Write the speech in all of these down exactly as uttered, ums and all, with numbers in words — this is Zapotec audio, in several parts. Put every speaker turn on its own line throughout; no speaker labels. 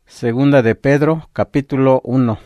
Segunda de Pedro, capítulo uno.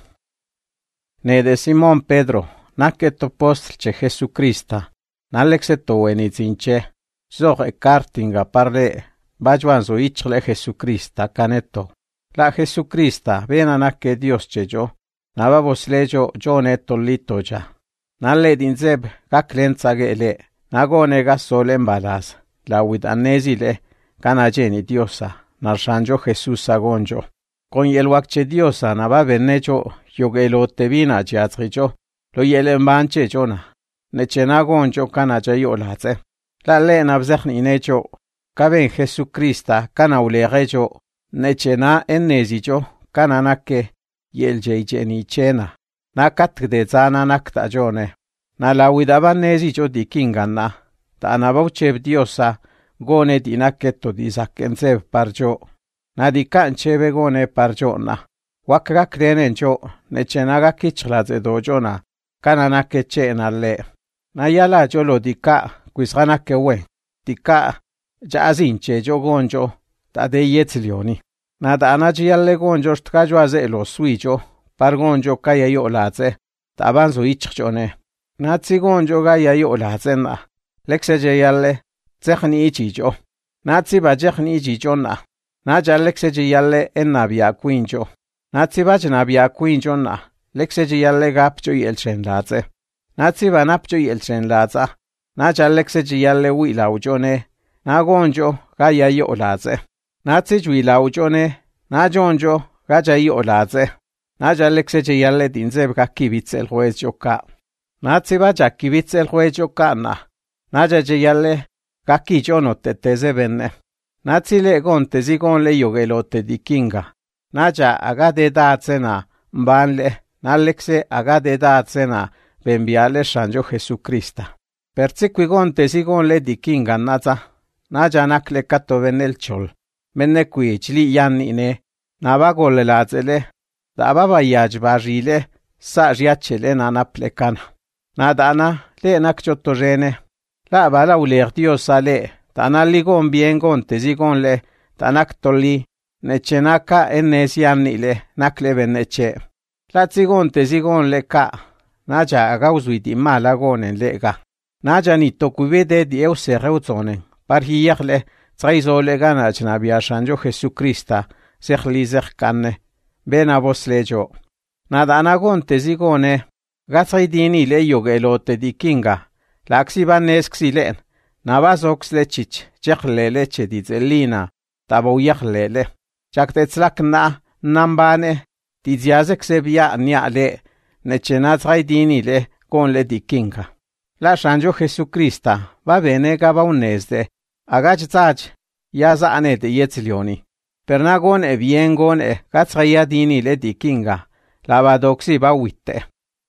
Ne de Simón Pedro, naque to postlche Jesucrista, nalexe to enitzinche, zog e kartinga parle, bajwanzo ichle Jesucrista caneto. La Jesucrista, vena naque Dios chejo, nababos lejo jo neto litoja. Nale dinzeb, kaklentzage le, nagone gasole embalas, la wid anesile, canageni Diosa, narshanjo Jesús agonjo. Con yelwakche Diosa naba benecho yogelo tevina chiatricho lo yelen banche jona nechena goncho kana chayolatse la le nabzechni necho kaben Jesucrista kana ulerecho nechena ennezicho kana nakke yeljejeni chena nakat de zana nakta jone na la widaba nezicho dikinganna ta nabauche Diosa gone dinaketo disakense parjo Nadikan chebe gone parjona. Wakaga krenencho, nechenaga kichladze dojona, kanana keche le. Nayala jolo dika, quisgana kewe, dika, jazinche jogonjo, tade yetzlioni. Nada anajiale gonjo stkajwaze lo suijo, pargonjo kaya yoladze, tabanzo ichjone. Natsi gonjo gaya yoladze na. Lexeje yalle, zechni ichijo. Natsi bajechni ichijona. Naja lexeje yalle enabia quinjo. Natsi bajnabia quinjo na. Lexeje yalle gapjo yelchenlaze. Natsi banapjo yelchenlaza. Naja lexeje yalle wilaujone. Nagonjo gaya yolaze. Natsi jwilaujone. Najonjo gaya yolaze. Naja lexeje yalle dinzeb kakibitzel juezo ka. Natsi baja kibitzel juezo ka na. Naja je yalle kakijono teteze benne. Natsile gonte zigon le yogelote dikinga. Naja agade datsena mbanle, nalexe agade datsena benviale shanjo Jesucrista. Perciqui gonte zigon le dikinga naza. Naja nakle kato venel chol. Menne qui chli yannine. Nabagole lazele. Dababa yajbarile. Sa riachele nanaplekana. Nadana le nakchotorene. La bala uler diosa le. Tanaligon bien gonte zigon le, tanaktoli, nechenaka enesianile, nakle beneche. La zigonte zigon le ka, naja agauzuiti malagonen lega. Naja ni tokubede di euse reuzonen, parhiyakle, traizole ganach nabia shanjo Jesucrista, sechlizer kanne, benabos lejo. Nada anagonte zigone, gatsaidini le yogelote di kinga, laxibanes xilen. Navazox lechich, chechle leche dizelina, taboyach lele. Chaktetzlak na, nambane, tiziazek sebia niale, nechenazrai dinile, con le dikinga. La shanjo Jesucrista, va bene gaba unesde, agach zach, yaza anete yetzlioni. Pernagon e viengon e, katzraya dinile dikinga, lavadoxi ba witte.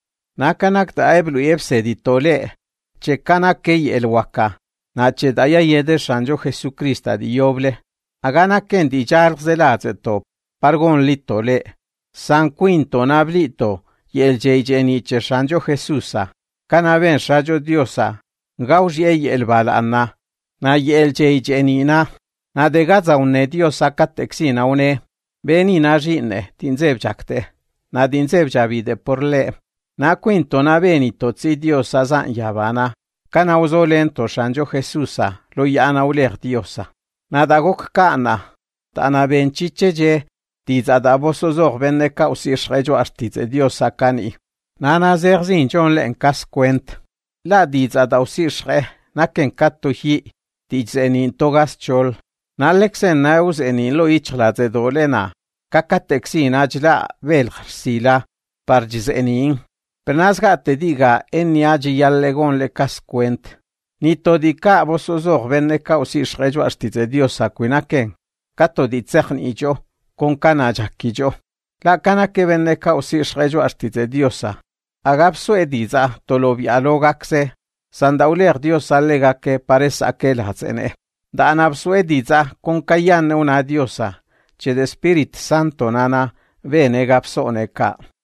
Nakanak ta eblu yepse ditole, chekanak kei el waka. Nache daya yede shanjo Jesucrista di yoble. Agana ken di jargzelaze top. Pargon lito le. San quinto nablito. Yel jejeniche shanjo Jesusa. Canaben shajo Diosa. Gauj yey el balana. Na yel jejenina. Na de gaza une Diosa katexina une. Beni na jine. Tinzeb jakte. Na dinzeb javide por le. Na quinto na benito zi Diosa zan yavana. Kana uzolento shanjo Jesusa, lo yana uler Diosa. Nadagok kana, tana benchicheje, tiza daboso zor benne kausi shrejo artize Diosa kani. Nana zerzin jon len kas kwent. La diza dausi shre, naken katto hi, tizenin togas chol. Nalexen naus enin lo ichlaze dolena, kakatexin ajla velgsila, parjizenin. Pernasga te diga en niaji yallegon le cascuent. Ni todika vosozor venne causi shrejo astize Diosa quinaken. Cato di zechnijo, con canajakijo. La cana que venne causi shrejo astize Diosa. Agapso ediza tolovi alogaxe. Sandauler Diosa lega que parece aquel hazene. Da anapso ediza con cayan una Diosa. Che de Spirit Santo nana vene gapsone ka.